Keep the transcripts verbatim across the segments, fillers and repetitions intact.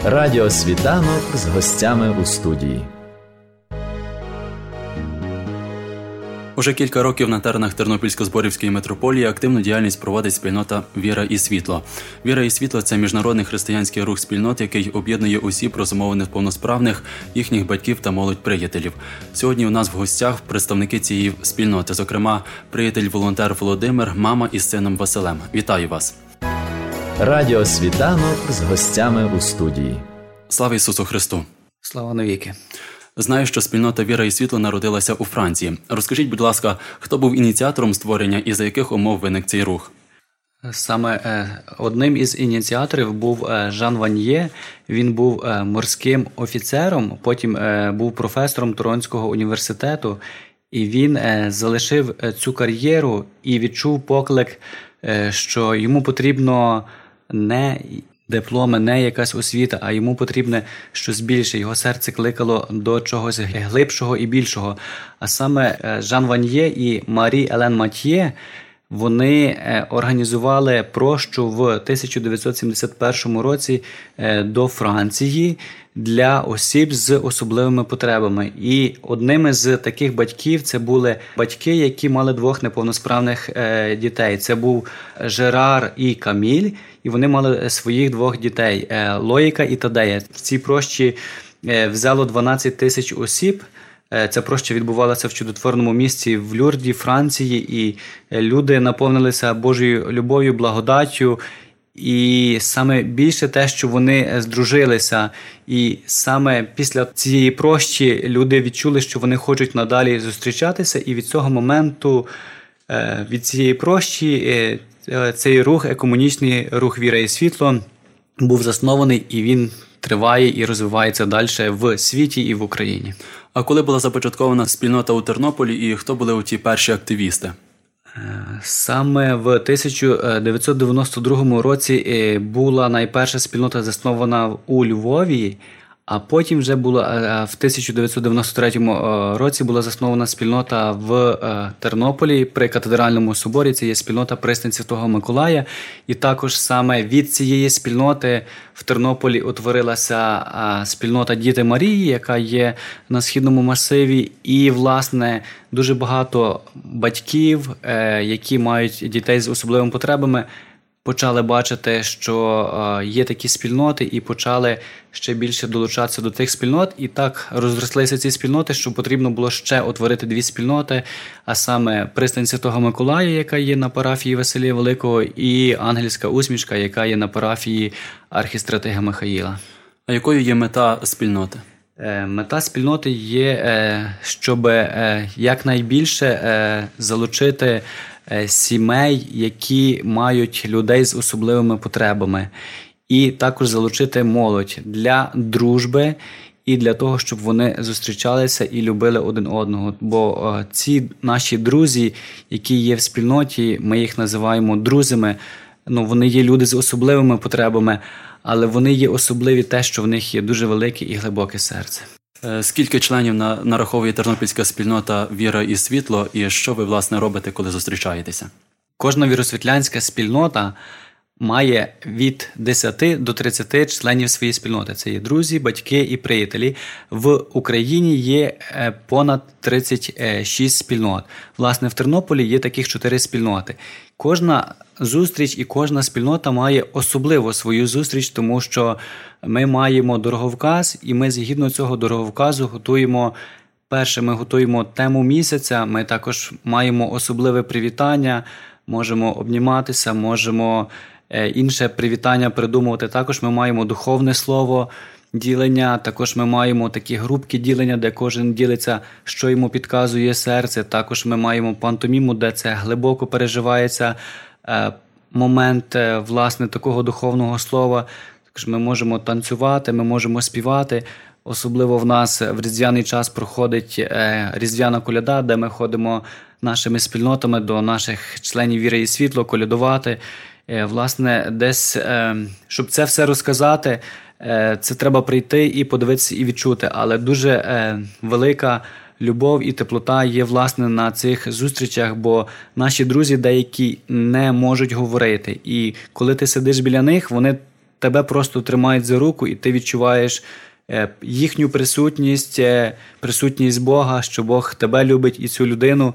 Радіо Світанок з гостями у студії. Уже кілька років на теренах Тернопільсько-Зборівської митрополії активну діяльність проводить спільнота «Віра і світло». «Віра і світло» – це міжнародний християнський рух спільнот, який об'єднує усі розумово неповносправних, їхніх батьків та молодь-приятелів. Сьогодні у нас в гостях представники цієї спільноти, зокрема, приятель-волонтер Володимир, мама із сином Василем. Вітаю вас! Радіо Світанок з гостями у студії. Слава Ісусу Христу! Слава навіки! Знаю, що спільнота «Віра і світло» народилася у Франції. Розкажіть, будь ласка, хто був ініціатором створення і за яких умов виник цей рух? Саме е, одним із ініціаторів був е, Жан Ваньє. Він був е, морським офіцером, потім е, був професором Торонського університету. І він е, залишив е, цю кар'єру і відчув поклик, е, що йому потрібно не дипломи, не якась освіта, а йому потрібне щось більше. Його серце кликало до чогось глибшого і більшого. А саме Жан Ваньє і Марі Елен Матьє, вони організували прощу в тисяча дев'ятсот сімдесят першому році до Франції для осіб з особливими потребами. І одними з таких батьків це були батьки, які мали двох неповносправних дітей. Це був Жерар і Каміль, і вони мали своїх двох дітей – Лоїка і Тадея. В цій прощі взяло дванадцять тисяч осіб. Ця проща відбувалася в чудотворному місці в Люрді, Франції, і люди наповнилися Божою любов'ю, благодаттю. І саме більше те, що вони здружилися. І саме після цієї прощі люди відчули, що вони хочуть надалі зустрічатися. І від цього моменту, від цієї прощі, цей рух, екуменічний рух «Віра і світло» був заснований, і він триває і розвивається далі в світі і в Україні. А коли була започаткована спільнота у Тернополі і хто були у ті перші активісти? Саме в тисяча дев'ятсот дев'яносто другому році була найперша спільнота заснована у Львові, а потім вже була в тисяча дев'ятсот дев'яносто третьому році була заснована спільнота в Тернополі при Катедральному соборі. Це є спільнота Пристань Святого Миколая. І також саме від цієї спільноти в Тернополі утворилася спільнота Діти Марії, яка є на Східному масиві. І, власне, дуже багато батьків, які мають дітей з особливими потребами, почали бачити, що є такі спільноти, і почали ще більше долучатися до тих спільнот. І так розрослися ці спільноти, що потрібно було ще утворити дві спільноти, а саме Пристань Святого Миколая, яка є на парафії Василія Великого, і Ангельська усмішка, яка є на парафії архістратига Михаїла. А якою є мета спільноти? Мета спільноти є, щоб якнайбільше залучити сімей, які мають людей з особливими потребами, і також залучити молодь для дружби і для того, щоб вони зустрічалися і любили один одного. Бо ці наші друзі, які є в спільноті, ми їх називаємо друзями, ну, вони є люди з особливими потребами, але вони є особливі те, що в них є дуже велике і глибоке серце. Скільки членів нараховує тернопільська спільнота «Віра і світло», і що ви, власне, робите, коли зустрічаєтеся? Кожна віросвітлянська спільнота має від десяти до тридцяти членів своєї спільноти. Це є друзі, батьки і приятелі. В Україні є понад тридцять шість спільнот. Власне, в Тернополі є таких чотири спільноти. Кожна зустріч і кожна спільнота має особливо свою зустріч, тому що ми маємо дороговказ, і ми згідно цього дороговказу готуємо, перше, ми готуємо тему місяця, ми також маємо особливе привітання, можемо обніматися, можемо інше привітання придумувати. Також ми маємо духовне слово, ділення, також ми маємо такі групки ділення, де кожен ділиться, що йому підказує серце. Також ми маємо пантоміму, де це глибоко переживається момент, власне, такого духовного слова. Також ми можемо танцювати, ми можемо співати. Особливо в нас в різдвяний час проходить різдвяна коляда, де ми ходимо нашими спільнотами до наших членів «Віри і світло», колядувати. Власне, десь, щоб це все розказати, це треба прийти і подивитися, і відчути. Але дуже велика любов і теплота є, власне, на цих зустрічах, бо наші друзі деякі не можуть говорити. І коли ти сидиш біля них, вони тебе просто тримають за руку, і ти відчуваєш їхню присутність, присутність Бога, що Бог тебе любить і цю людину.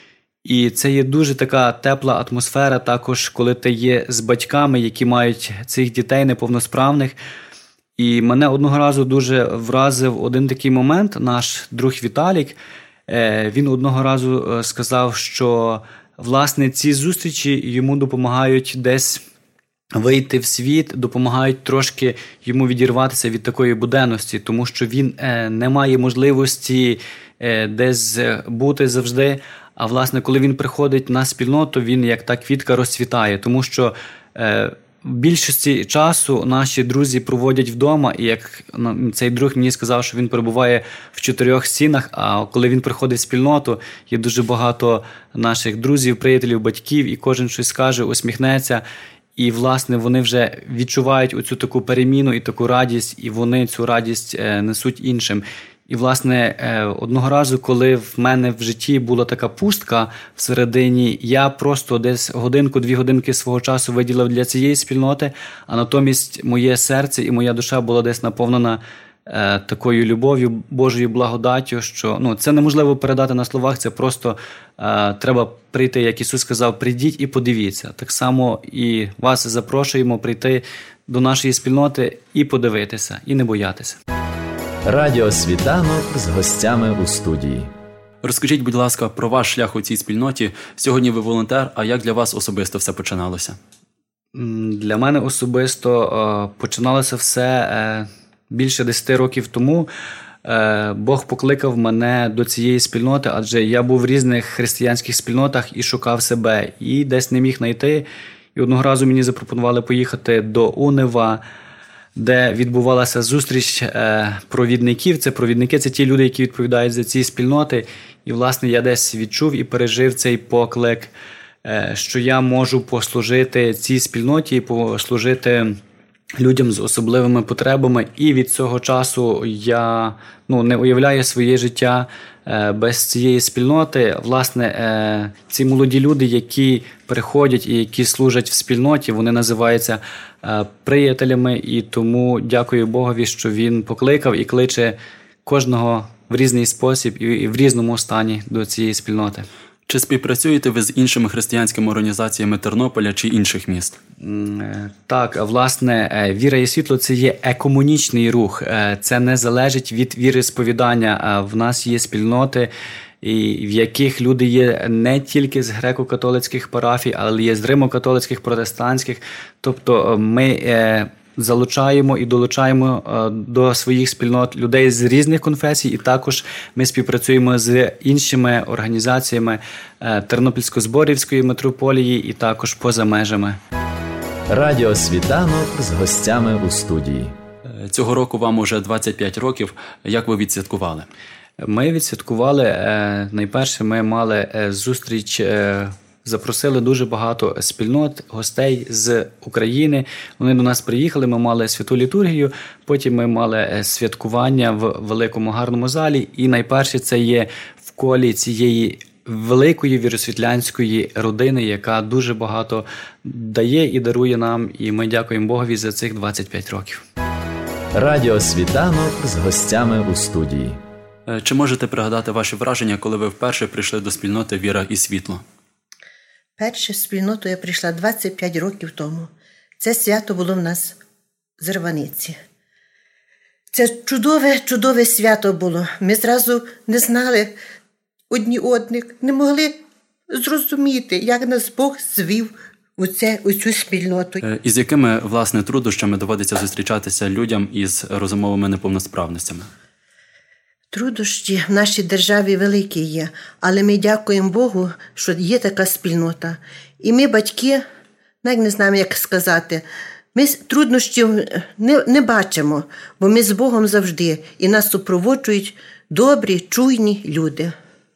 І це є дуже така тепла атмосфера також, коли ти є з батьками, які мають цих дітей неповносправних. І мене одного разу дуже вразив один такий момент. Наш друг Віталік, він одного разу сказав, що, власне, ці зустрічі йому допомагають десь вийти в світ, допомагають трошки йому відірватися від такої буденності, тому що він не має можливості десь бути завжди. А, власне, коли він приходить на спільноту, він як та квітка розцвітає, тому що е, в більшості часу наші друзі проводять вдома, і як ну, цей друг мені сказав, що він перебуває в чотирьох стінах, а коли він приходить в спільноту, є дуже багато наших друзів, приятелів, батьків, і кожен щось скаже, усміхнеться, і, власне, вони вже відчувають оцю таку переміну і таку радість, і вони цю радість е, несуть іншим. І, власне, одного разу, коли в мене в житті була така пустка всередині, я просто десь годинку-дві годинки свого часу виділив для цієї спільноти, а натомість моє серце і моя душа була десь наповнена е, такою любов'ю, Божою благодаттю, що ну, це неможливо передати на словах, це просто е, треба прийти, як Ісус сказав, прийдіть і подивіться. Так само і вас запрошуємо прийти до нашої спільноти і подивитися, і не боятися. Радіо «Світанок» з гостями у студії. Розкажіть, будь ласка, про ваш шлях у цій спільноті. Сьогодні ви волонтер, а як для вас особисто все починалося? Для мене особисто починалося все більше десяти років тому. Бог покликав мене до цієї спільноти, адже я був в різних християнських спільнотах і шукав себе, і десь не міг знайти. І одного разу мені запропонували поїхати до Унева, де відбувалася зустріч провідників. Це провідники, це ті люди, які відповідають за ці спільноти. І, власне, я десь відчув і пережив цей поклик, що я можу послужити цій спільноті, послужити людям з особливими потребами. І від цього часу я ну, не уявляю своє життя без цієї спільноти. Власне, ці молоді люди, які приходять і які служать в спільноті, вони називаються приятелями, і тому дякую Богові, що Він покликав і кличе кожного в різний спосіб і в різному стані до цієї спільноти. Чи співпрацюєте ви з іншими християнськими організаціями Тернополя чи інших міст? Так, власне, «Віра і світло» – це є екомунічний рух. Це не залежить від віросповідання. В нас є спільноти, в яких люди є не тільки з греко-католицьких парафій, але є з римо-католицьких, протестантських. Тобто ми залучаємо і долучаємо до своїх спільнот людей з різних конфесій, і також ми співпрацюємо з іншими організаціями Тернопільсько-Зборівської митрополії і також поза межами. Радіо «Світанок» з гостями у студії. Цього року вам уже двадцять п'ять років. Як ви відсвяткували? Ми відсвяткували, найперше ми мали зустріч, запросили дуже багато спільнот, гостей з України. Вони до нас приїхали, ми мали святу літургію, потім ми мали святкування в великому гарному залі. І найперше це є в колі цієї великої віросвітлянської родини, яка дуже багато дає і дарує нам. І ми дякуємо Богові за цих двадцять п'ять років. Радіо «Світанок» з гостями у студії. Чи можете пригадати ваші враження, коли ви вперше прийшли до спільноти «Віра і світло»? Перше в спільноту я прийшла двадцять п'ять років тому. Це свято було в нас в Зарваниці. Це чудове, чудове свято було. Ми зразу не знали одні одних, не могли зрозуміти, як нас Бог звів у, це, у цю спільноту. І з якими, власне, труднощами доводиться зустрічатися людям із розумовими неповносправностями? Труднощі в нашій державі великі є, але ми дякуємо Богу, що є така спільнота. І ми, батьки, навіть не знаємо, як сказати, ми труднощів не, не бачимо, бо ми з Богом завжди, і нас супроводжують добрі, чуйні люди.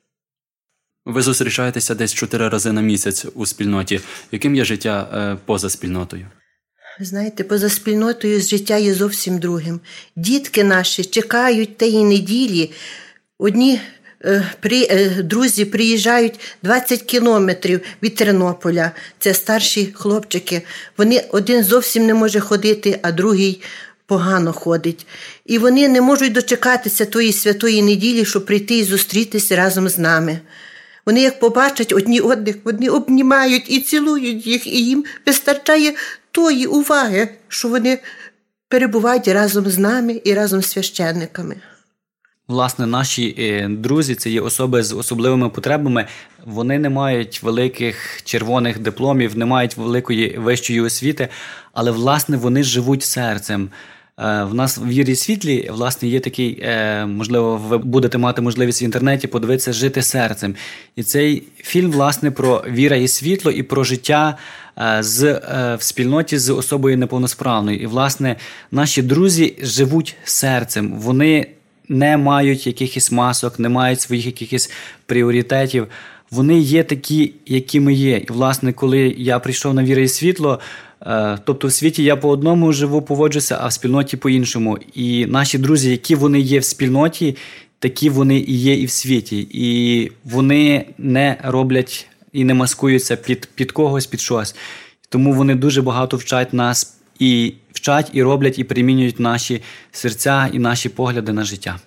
Ви зустрічаєтеся десь чотири рази на місяць у спільноті. Яким є життя е, поза спільнотою? Ви знаєте, поза спільнотою життя є зовсім другим. Дітки наші чекають тієї неділі. Одні друзі приїжджають двадцять кілометрів від Тернополя. Це старші хлопчики. Вони один зовсім не може ходити, а другий погано ходить. І вони не можуть дочекатися тої святої неділі, щоб прийти і зустрітися разом з нами. Вони, як побачать одні одних, вони обнімають і цілують їх, і їм вистачає тої уваги, що вони перебувають разом з нами і разом з священниками. Власне, наші друзі – це є особи з особливими потребами. Вони не мають великих червоних дипломів, не мають великої вищої освіти, але, власне, вони живуть серцем. В нас в «Вірі і світлі», власне, є такий, можливо, ви будете мати можливість в інтернеті подивитися «Жити серцем». І цей фільм, власне, про віра і світло і про життя з, в спільноті з особою неповносправною. І, власне, наші друзі живуть серцем. Вони не мають якихось масок, не мають своїх якихось пріоритетів. Вони є такі, які ми є. І, власне, коли я прийшов на «Віра і світло», тобто в світі я по одному живу, поводжуся, а в спільноті по-іншому. І наші друзі, які вони є в спільноті, такі вони і є і в світі. І вони не роблять і не маскуються під, під когось, під щось. Тому вони дуже багато вчать нас і вчать, і роблять, і примінюють наші серця і наші погляди на життя.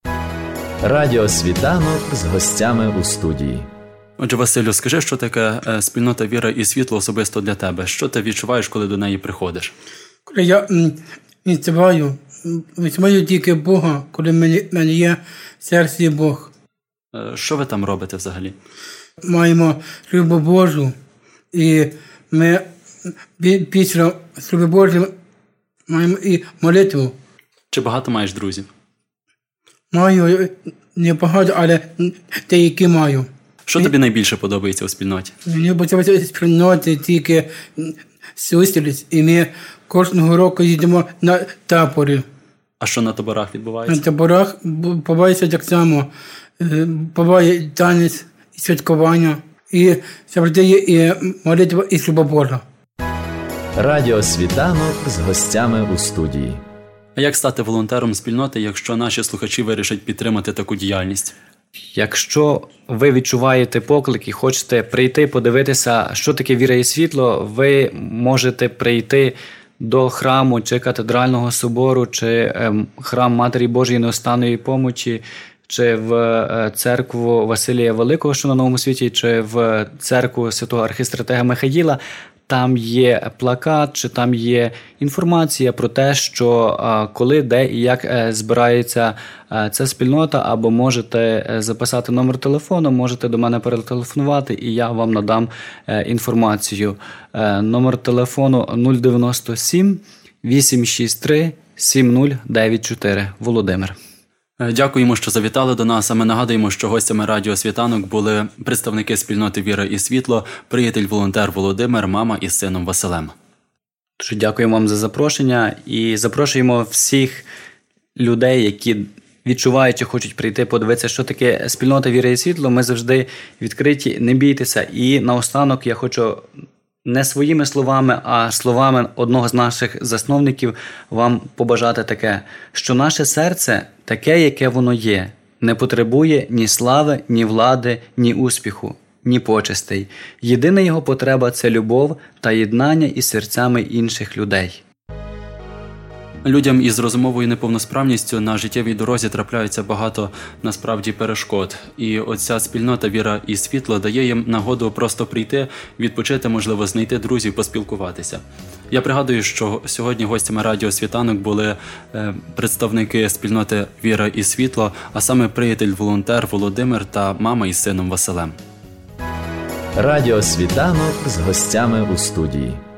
Радіо «Світанок» з гостями у студії. Отже, Василю, скажи, що таке спільнота «Віра і світло» особисто для тебе? Що ти відчуваєш, коли до неї приходиш? Коли я відчуваю, відчуваю тільки Бога, коли в мене є в серці Бог. Що ви там робите взагалі? Маємо службу Божу, і ми після служби Божої маємо і молитву. Чи багато маєш друзів? Маю не багато, але деякі маю. Що тобі найбільше подобається у спільноті? Мені подобається спільноті тільки зустріч, і ми кожного року їдемо на табори. А що на таборах відбувається? На таборах бувається так само. Буває танець, і святкування, і завжди є і молитва, і служба Божа. Радіо «Світанок» з гостями у студії. А як стати волонтером спільноти, якщо наші слухачі вирішать підтримати таку діяльність? Якщо ви відчуваєте поклик і хочете прийти, подивитися, що таке «Віра і світло», ви можете прийти до храму чи катедрального собору, чи ем, храм Матері Божої Неостанної Помочі, чи в церкву Василія Великого, що на Новому Світі, чи в церкву святого архистратега Михаїла. Там є плакат, чи там є інформація про те, що коли, де і як збирається ця спільнота, або можете записати номер телефону, можете до мене перетелефонувати, і я вам надам інформацію. Номер телефону нуль дев'яносто сім вісім шість три сім нуль дев'ять чотири. Володимир. Дякуємо, що завітали до нас, а ми нагадуємо, що гостями Радіо «Світанок» були представники спільноти «Віра і світло», приятель-волонтер Володимир, мама із сином Василем. Дуже дякуємо вам за запрошення і запрошуємо всіх людей, які відчувають, чи хочуть прийти, подивитися, що таке спільнота «Віра і світло». Ми завжди відкриті, не бійтеся. І наостанок я хочу не своїми словами, а словами одного з наших засновників вам побажати таке, що наше серце, таке, яке воно є, не потребує ні слави, ні влади, ні успіху, ні почестей. Єдина його потреба – це любов та єднання із серцями інших людей. Людям із розумовою неповносправністю на життєвій дорозі трапляється багато, насправді, перешкод. І оця спільнота «Віра і світло» дає їм нагоду просто прийти, відпочити, можливо, знайти друзів, поспілкуватися. Я пригадую, що сьогодні гостями Радіо «Світанок» були е, представники спільноти «Віра і світло», а саме приятель-волонтер Володимир та мама із сином Василем. Радіо «Світанок» з гостями у студії.